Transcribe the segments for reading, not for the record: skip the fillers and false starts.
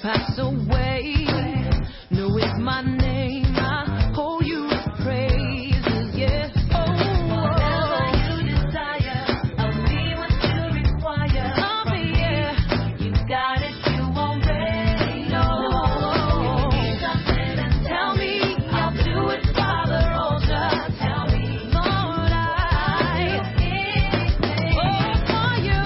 pass away. No, it's my name. I hold you with praises, yeah. Whatever you desire, I'll be what you require. I'll be, yeah. You got it, you already know. Tell me, I'll do it, Father. Oh, just tell me, Lord, I'll do anything for you.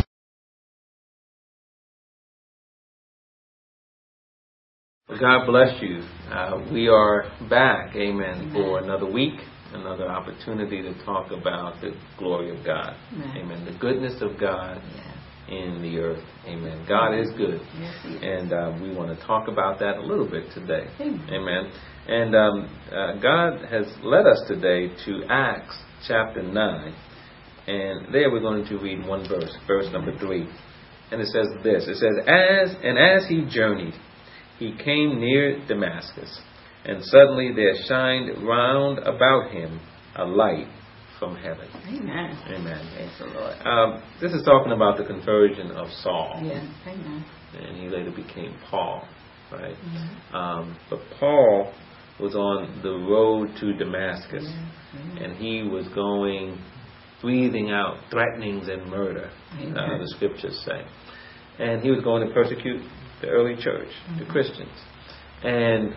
God bless you. We are back, amen, for another week, another opportunity to talk about the glory of God. Amen. The goodness of God in the earth. Amen. God is good. And we want to talk about that a little bit today. Amen. And God has led us today to Acts chapter 9. And there we're going to read one verse number 3. And it says this. It says, as he journeyed, he came near Damascus, and suddenly there shined round about him a light from heaven. Amen. Amen. Praise the Lord. This is talking about the conversion of Saul. Yeah. Amen. And he later became Paul, right? Mm-hmm. But Paul was on the road to Damascus, and he was going, breathing out threatenings and murder, the scriptures say. And he was going to persecute the early church, the Christians. And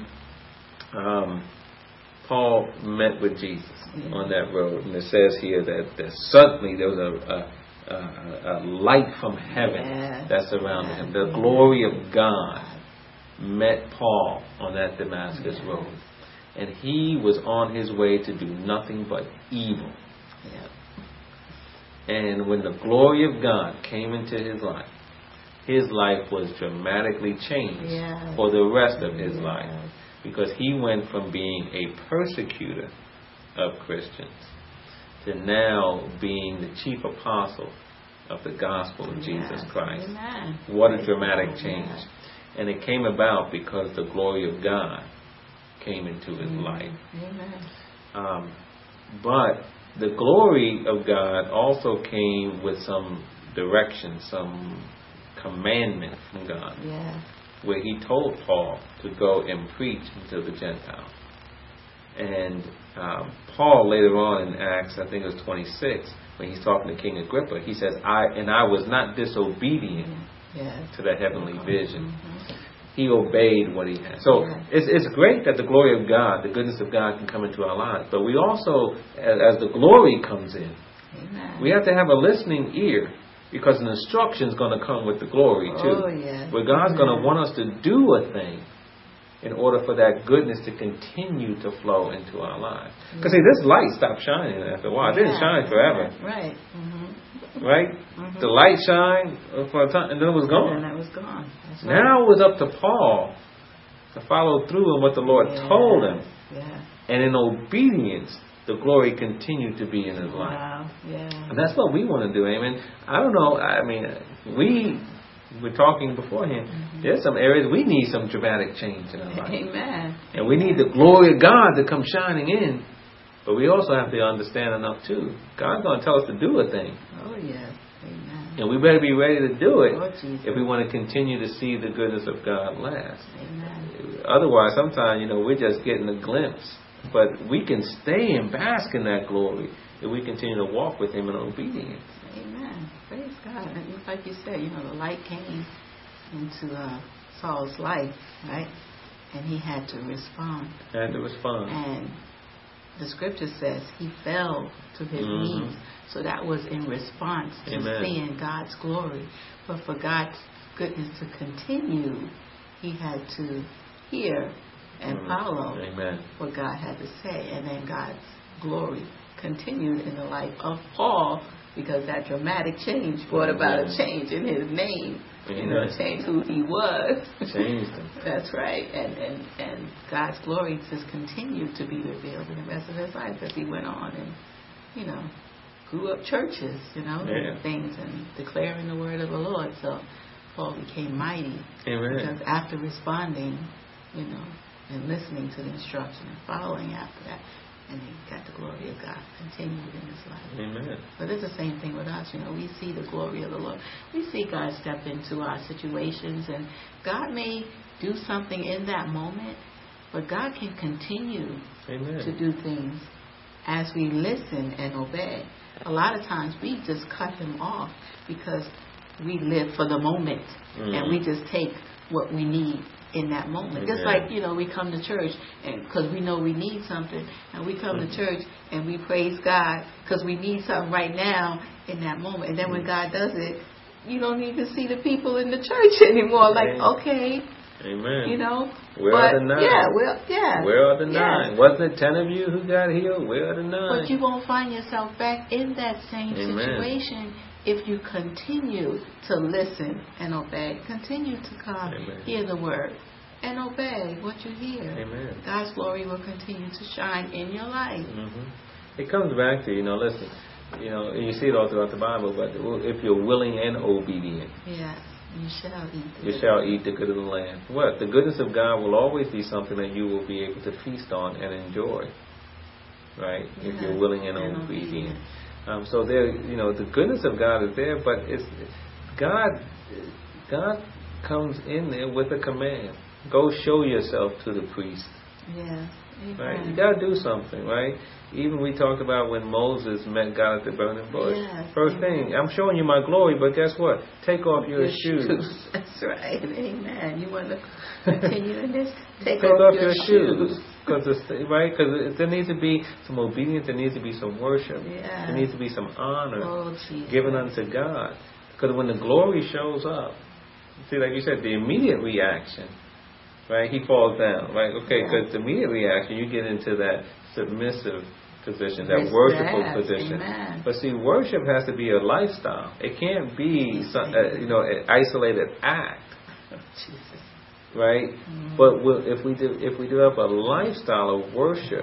Paul met with Jesus on that road. And it says here that suddenly there was a light from heaven that surrounded him. The glory of God met Paul on that Damascus road. And he was on his way to do nothing but evil. And when the glory of God came into his life was dramatically changed for the rest of his life, because he went from being a persecutor of Christians to now being the chief apostle of the gospel of Jesus Christ. What a dramatic change. And it came about because the glory of God came into his life. But the glory of God also came with some direction, some commandment from God, where he told Paul to go and preach to the Gentiles. And Paul later on in Acts, I think it was 26, when he's talking to King Agrippa, he says, I was not disobedient to the heavenly vision. He obeyed what he had. So it's great that the glory of God, the goodness of God can come into our lives. But we also, as the glory comes in, we have to have a listening ear, because an instruction is going to come with the glory too. Where God's going to want us to do a thing in order for that goodness to continue to flow into our lives. Because see, this light stopped shining after a while. It didn't shine forever. Right. Right? The light shined for a time and then it was gone. And it was gone. Now it was up to Paul to follow through on what the Lord told him. And in obedience, the glory continued to be in his life. And that's what we want to do, amen. I don't know, I mean, we were talking beforehand, there's some areas we need some dramatic change in our life. And we need the glory of God to come shining in. But we also have to understand enough too. God's going to tell us to do a thing. And we better be ready to do it if we want to continue to see the goodness of God last. Otherwise, sometimes, we're just getting a glimpse. But we can stay and bask in that glory if we continue to walk with him in obedience. Amen. Praise God. And it's like you said, the light came into Saul's life, right? And he had to respond. And the scripture says he fell to his knees. So that was in response to seeing God's glory. But for God's goodness to continue, he had to hear and follow what God had to say. And then God's glory continued in the life of Paul, because that dramatic change brought about a change in his name. Changed who he was. Changed him. That's right. And God's glory just continued to be revealed in the rest of his life as he went on and, grew up churches, and things, and declaring the word of the Lord. So Paul became mighty. Because after responding, and listening to the instruction and following after that, and he got the glory of God continued in his life. But it's the same thing with us. We see the glory of the Lord. We see God step into our situations, and God may do something in that moment, but God can continue to do things as we listen and obey. A lot of times we just cut him off because we live for the moment and we just take what we need in that moment. Just like, we come to church and because we know we need something, and we come to church and we praise God because we need something right now in that moment. And then when God does it, you don't need to see the people in the church anymore. Like, okay. Amen. Where are the 9? Where are the 9? Yeah. Wasn't it 10 of you who got healed? Where are the 9? But you won't find yourself back in that same situation if you continue to listen and obey. Continue to come, hear the word, and obey what you hear. Amen. God's glory will continue to shine in your life. It comes back to, listen, and you see it all throughout the Bible, but if you're willing and obedient. Yes. You shall eat the good of the land. What? The goodness of God will always be something that you will be able to feast on and enjoy. Right? Yes. If you're willing and obedient. So there, the goodness of God is there, but it's God comes in there with a command. Go show yourself to the priest. Yeah. Right? You got to do something, right? Even we talked about when Moses met God at the burning bush. Yes. First thing, I'm showing you my glory, but guess what? Take off your shoes. That's right. Amen. You want to continue in this? Take off your shoes. Because there needs to be some obedience. There needs to be some worship. Yes. There needs to be some honor given unto God. Because when the glory shows up, see, like you said, the immediate reaction, right? He falls down, right? Okay, because the immediate reaction, you get into that submissive position, that worshipful position. Amen. But see, worship has to be a lifestyle. It can't be an isolated act. Jesus. Right? But if we develop a lifestyle of worship,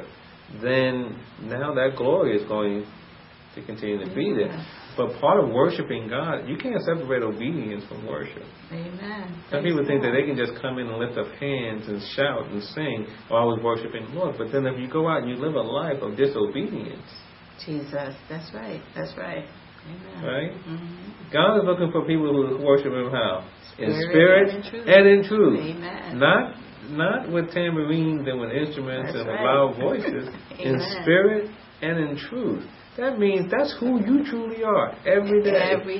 then now that glory is going to continue to be there. But part of worshiping God, you can't separate obedience from worship. Amen. Some people think that they can just come in and lift up hands and shout and sing while I was worshiping the Lord. But then if you go out and you live a life of disobedience. Jesus, that's right. That's right. Amen. Right? God is looking for people who worship Him how? In spirit and in truth. Amen. Not with tambourines and with instruments and with loud voices. In spirit and in truth. That means that's who you truly are every day. Every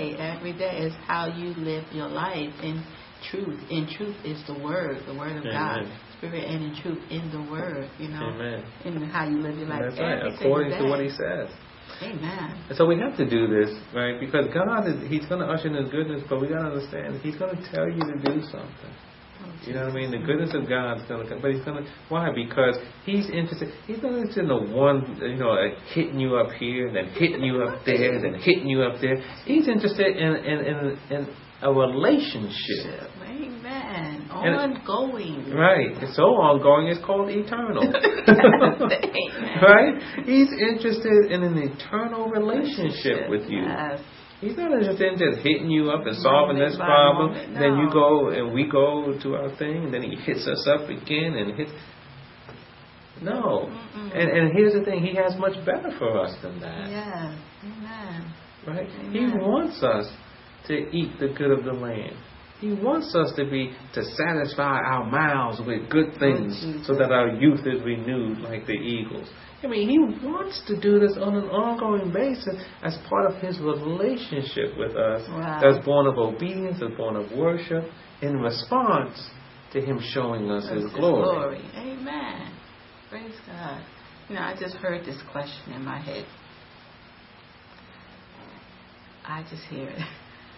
day is how you live your life in truth. In truth is the word of God. Spirit and in truth in the word, Amen. In how you live your life. That's right, according to what He says. Amen. And so we have to do this, right? Because God He's going to usher in His goodness, but we got to understand He's going to tell you to do something. You know what I mean? The goodness of God's going to come. But He's going to... Why? Because He's interested... He's not interested in the one, hitting you up here, then hitting you up there, then hitting you up there. He's interested in a relationship. Amen. Ongoing. Right. It's so ongoing, it's called eternal. Right? He's interested in an eternal relationship with you. Yes. He's not interested in just hitting you up and solving this problem. No. Then you go and we go to our thing, and then He hits us up again and hits. No. And here's the thing: He has much better for us than that. Yes. Amen. Right? Amen. He wants us to eat the good of the land. He wants us to satisfy our mouths with good things so that our youth is renewed like the eagles. I mean, He wants to do this on an ongoing basis as part of His relationship with us. Wow. That's born of obedience, that's born of worship, in response to Him showing us His glory. Amen. Praise God. I just heard this question in my head. I just hear it.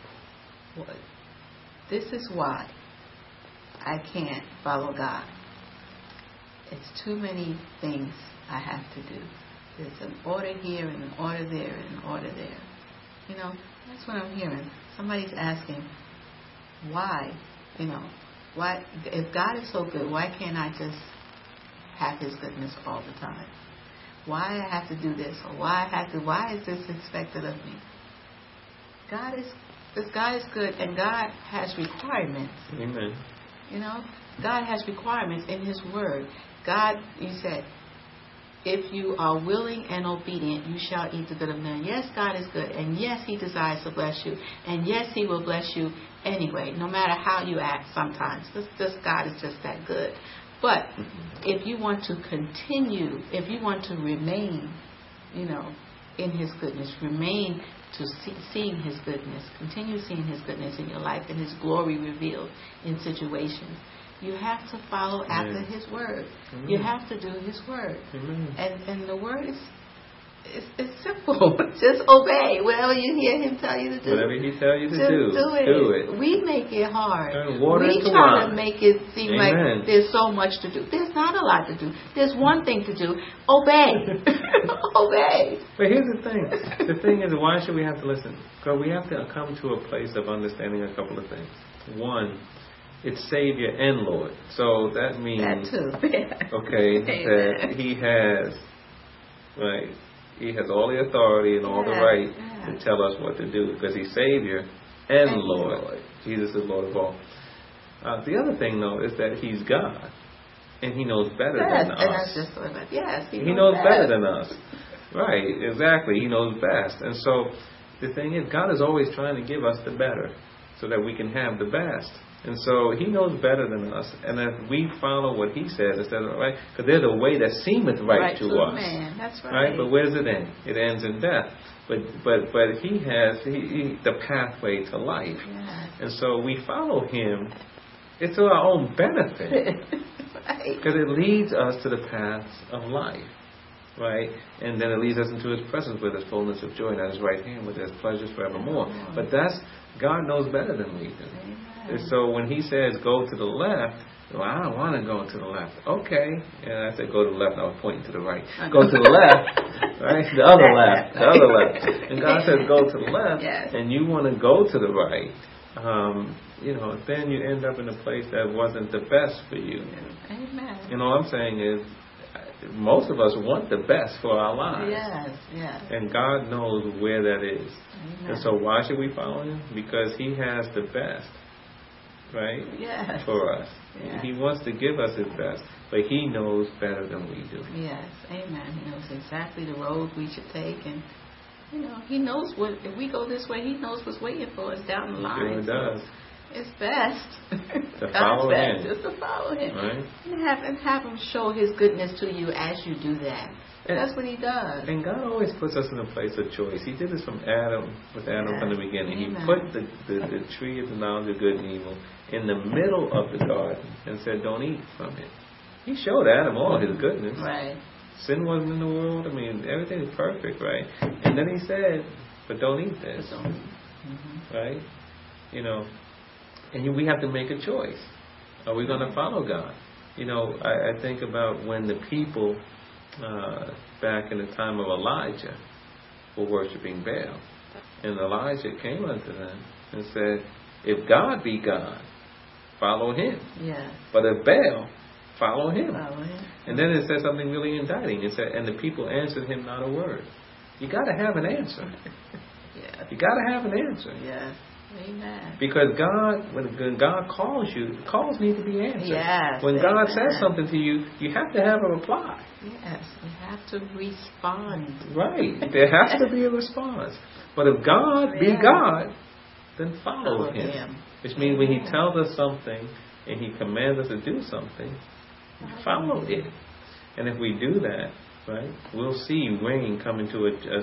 This is why I can't follow God. It's too many things I have to do. There's an order here and an order there and an order there. That's what I'm hearing. Somebody's asking, why? Why? If God is so good, why can't I just have His goodness all the time? Why I have to do this? Or why is this expected of me? Because God is good and God has requirements. Amen. God has requirements in His Word. God, you said, if you are willing and obedient, you shall eat the good of men. Yes, God is good, and yes, He desires to bless you, and yes, He will bless you anyway, no matter how you act sometimes. This God is just that good. But if you want to continue, if you want to remain, in His goodness, remain to seeing His goodness, continue seeing His goodness in your life and His glory revealed in situations, you have to follow after His word. Amen. You have to do His word. And the word is it's simple. Just obey whatever you hear Him tell you to do. Whatever He tell you to just do it. We make it hard. We try to make it seem Amen. like there's so much to do. There's not a lot to do. There's one thing to do. Obey. Obey. But here's the thing. The thing is, why should we have to listen? Because we have to come to a place of understanding a couple of things. One, it's Savior and Lord. So that means that too. Okay, that He has He has all the authority and all the right to tell us what to do, because He's Savior and Lord. Jesus is Lord of all. The other thing, though, is that He's God, and He knows better than us. And that's just what He knows better than us. Right, exactly. He knows best. And so the thing is, God is always trying to give us the better so that we can have the best. And so He knows better than us. And if we follow what He says instead of right, because there's a way that seemeth right to us. Man. That's right. But where does it end? It ends in death. But He has the pathway to life. Yes. And so we follow Him. It's to our own benefit. Because it leads us to the paths of life. Right? And then it leads us into His presence with His fullness of joy, and at His right hand with His pleasures forevermore. But God knows better than we do. Amen. And so when He says go to the left, well, I don't want to go to the left. Okay. And I said go to the left, and I was pointing to the right. Go to the left, right? The other left. And God says go to the left, and you want to go to the right. Then you end up in a place that wasn't the best for you. Amen. All I'm saying is, most of us want the best for our lives. Yes. And God knows where that is. Amen. And so why should we follow Him? Because He has the best, right? Yes. For us. Yes. He wants to give us His best, but He knows better than we do. Yes. Amen. He knows exactly the road we should take, and He knows if we go this way, He knows what's waiting for us down the line. He sure does. It's best to follow Him. Just to follow Him, right? And have Him show His goodness to you as you do that. That's what He does. And God always puts us in a place of choice. He did this with Adam from the beginning. Amen. He put the tree of the knowledge of good and evil in the middle of the garden and said, "Don't eat from it." He showed Adam all His goodness. Right. Sin wasn't in the world. I mean, everything is perfect, right? And then He said, "But don't eat this." Right? And we have to make a choice. Are we going to follow God? I think about when the people back in the time of Elijah were worshiping Baal. And Elijah came unto them and said, if God be God, follow Him. Yeah. But if Baal, follow him. And then it says something really indicting. It said, and the people answered him not a word. You got to have an answer. You got to have an answer. Yes. Amen. Because God, when God calls you, calls need to be answered. Yes. When God says something to you, you have to have a reply. Yes. You have to respond. Right. There has to be a response. But if God be God, then follow Him. Which means when He tells us something and He commands us to do something, follow it. And if we do that, right, we'll see rain come into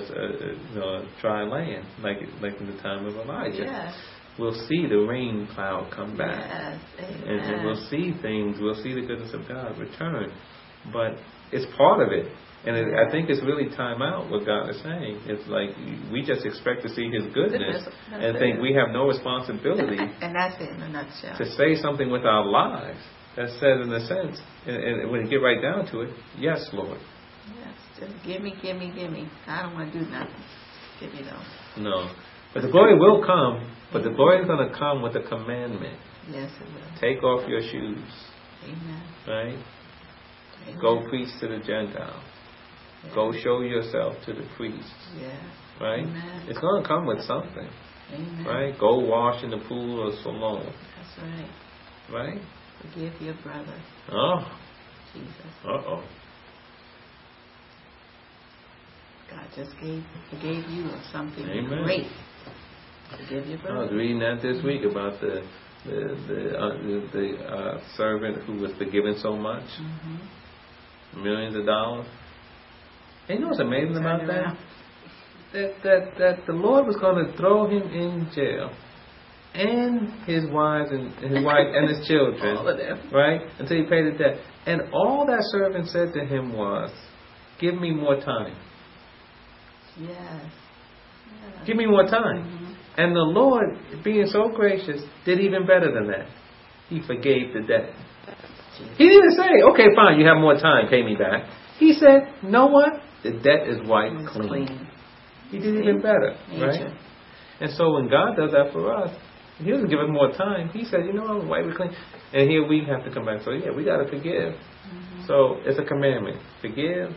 a dry land, like in the time of Elijah. Yes. We'll see the rain cloud come back. Yes. And we'll see things, we'll see the goodness of God return. But it's part of it. And I think it's really time out what God is saying. It's like we just expect to see His goodness and think we have no responsibility and that's it in a nutshell. To say something with our lives that says in a sense, and when you get right down to it, yes, Lord. Yes, just give me. I don't want to do nothing. Give me though. No. But the glory will come, but the glory is going to come with a commandment. Yes, it will. Take off your shoes. Amen. Right? Amen. Go preach to the Gentiles. Yeah. Go show yourself to the priests. Yeah. Right? Amen. It's going to come with something. Amen. Right? Go wash in the pool of Siloam. That's right. Right? Forgive your brother. Oh. Jesus. Uh-oh. God just forgave you of something Amen. great. Forgive your brother. I was reading that this week about the servant who was forgiven so much, millions of dollars. And you know what's amazing about that? That the Lord was going to throw him in jail, and his wife and his children, all of them, right? Until he paid the debt. And all that servant said to him was, "Give me more time." Yes. Give me more time. And the Lord, being so gracious, did even better than that. He forgave the debt. He didn't say, "Okay, fine, you have more time, pay me back." He said, "You know what? The debt is wiped clean." He did even better, right? And so when God does that for us, He doesn't give us more time. He said, "You know, I'm wipe it clean." And here we have to come back. So yeah, we got to forgive. So it's a commandment. Forgive.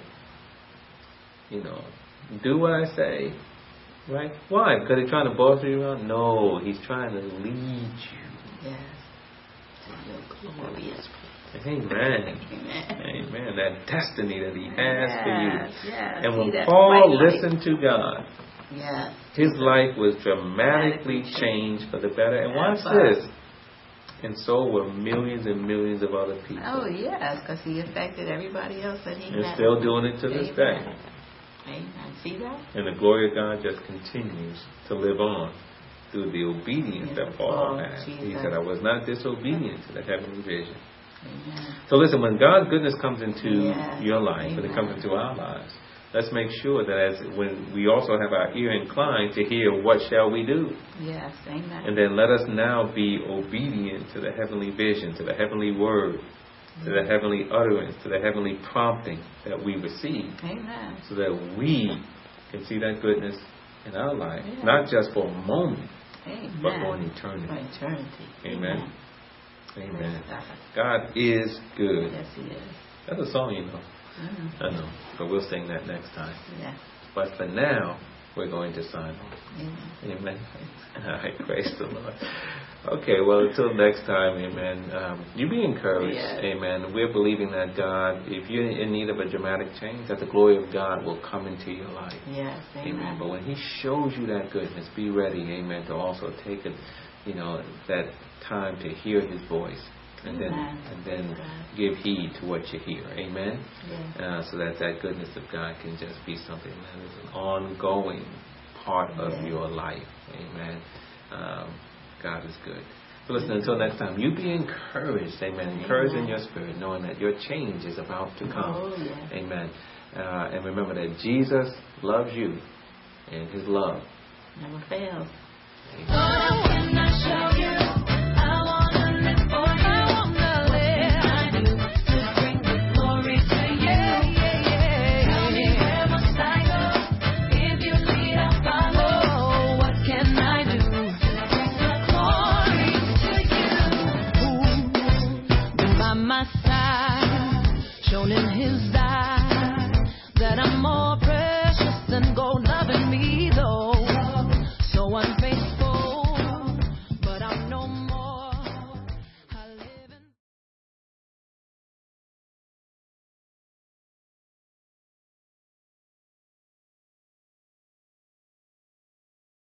You know, do what I say. Right? Why? Because He's trying to boss you around? No, He's trying to lead you. Yes. To your glorious place. Amen. Amen. That destiny that He has for you. Yes. And when Paul listened to God, his life was dramatically changed for the better. And watch this. And so were millions and millions of other people. Oh, yes, because He affected everybody else that He and had. still doing it to this day. Amen. See that? And the glory of God just continues to live on through the obedience that Paul had. He said, "I was not disobedient to the heavenly vision." Amen. So listen, when God's goodness comes into your life, when it comes into our lives, let's make sure that when we also have our ear inclined to hear, what shall we do? Yes, amen. And then let us now be obedient to the heavenly vision, to the heavenly word, to the heavenly utterance, to the heavenly prompting that we receive. Amen. So that we can see that goodness in our life, not just for a moment, but for an eternity. For eternity. Amen. Amen. God is good. Yes, He is. That's a song, you know. I know, but we'll sing that next time. Yeah. But for now, we're going to sign off. Amen. Amen. All right, praise the Lord. Okay, well, until next time, amen. You be encouraged, amen. We're believing that God, if you're in need of a dramatic change, that the glory of God will come into your life. Yes, amen. But when He shows you that goodness, be ready, amen, to also take it, that time to hear His voice. And then give heed to what you hear. Amen? Yes. So that goodness of God can just be something that is an ongoing part of your life. Amen? God is good. So listen, until next time, you be encouraged. Amen? Encouraged in your spirit, knowing that your change is about to come. Oh, yes. Amen? And remember that Jesus loves you, and His love never fails. Shown in His eyes that I'm more precious.